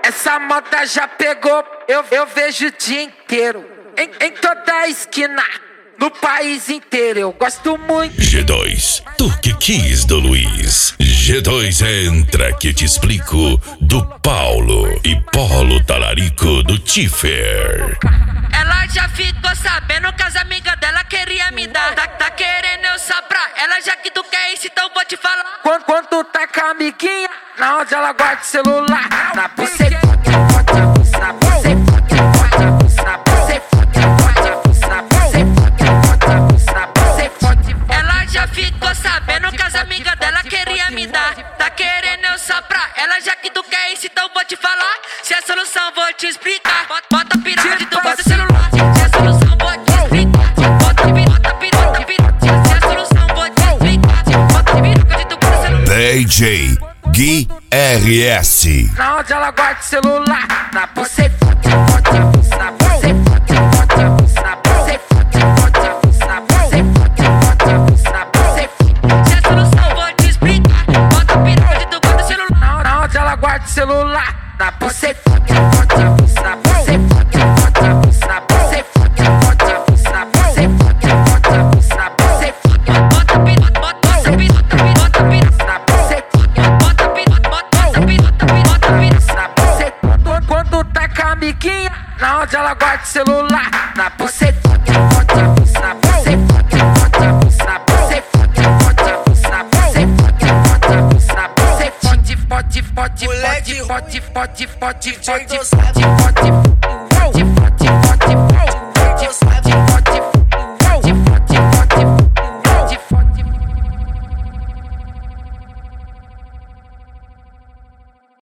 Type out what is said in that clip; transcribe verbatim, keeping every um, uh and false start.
Essa moda já pegou, eu, eu vejo o dia inteiro. Em, em toda a esquina, no país inteiro, eu gosto muito. G dois, tu que quis do Luiz. G dois entra que te explico do Paulo e Polo Talarico do Tiffer. Ela já ficou sabendo que as amigas dela queria me dar. Tá, tá querendo eu soprar. Ela já que tu quer isso, então vou te falar. Quando, quando tu tá com a amiguinha, na onde ela guarda o celular. Na buceta, na buceta, na buceta, na buceta. Ela já ficou sabendo que as amigas dela queria me dar. Tá querendo eu soprar. Ela já que tu quer isso, então vou te falar. Se é solução, vou te explicar. Bota, bota a piroca de tu bota o celular. Se é solução, vou te explicar. Bota a piroca, bota a piroca, piroca. Se é solução, vou te explicar. Bota a piroca de tu bota o celular. D J Gui R S. Na onde ela guarda o celular. Na buceta, na buceta, na buceta. Guarda o celular na buceta, na buceta, na buceta, na buceta, na buceta, na buceta. Bota a piroca, bota a piroca, bota a piroca na buceta, bota a piroca, bota a piroca, bota a piroca na buceta. Quando tá com a amiguinha, na onde ela guarda o celular. Na buceta, na buceta, na buceta, na buceta, na buceta. Pode, pode, pode, pode, pode, pode, pode, pode, pode, pode.